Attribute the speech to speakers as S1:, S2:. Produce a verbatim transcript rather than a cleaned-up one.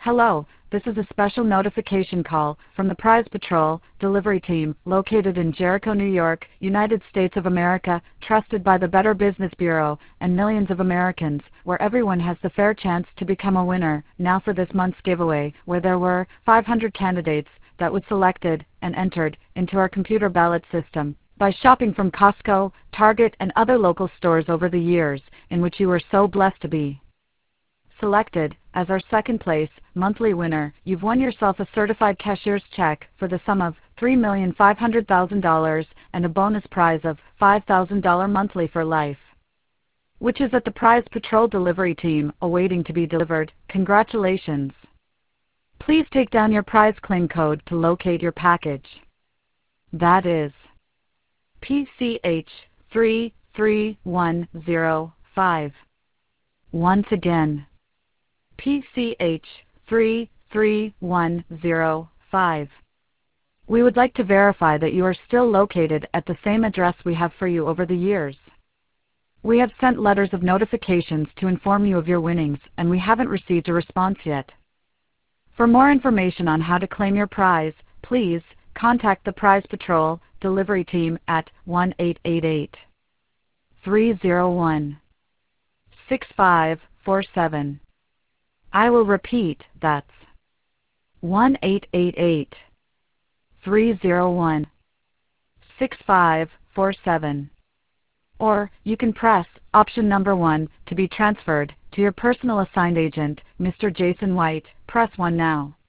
S1: Hello, this is a special notification call from the Prize Patrol delivery team located in Jericho, New York, United States of America, trusted by the Better Business Bureau and millions of Americans, where everyone has the fair chance to become a winner. Now for this month's giveaway, where there were five hundred candidates that were selected and entered into our computer ballot system by shopping from Costco, Target, and other local stores over the years in which you were so blessed to be selected as our second place monthly winner. You've won yourself a certified cashier's check for the sum of three million five hundred thousand dollars and a bonus prize of five thousand dollars monthly for life, which is at the Prize Patrol delivery team awaiting to be delivered. Congratulations. Please take down your prize claim code to locate your package. That is P C H three three one zero five. Once again, P C H three three one zero five. We would like to verify that you are still located at the same address we have for you over the years. We have sent letters of notifications to inform you of your winnings, and we haven't received a response yet. For more information on how to claim your prize, please contact the Prize Patrol delivery team at one eight eight eight, three zero one, six five four seven. I will repeat, that's one eight eight eight, three zero one, six five four seven. Or you can press option number one to be transferred to your personal assigned agent, Mister Jason White. Press one now.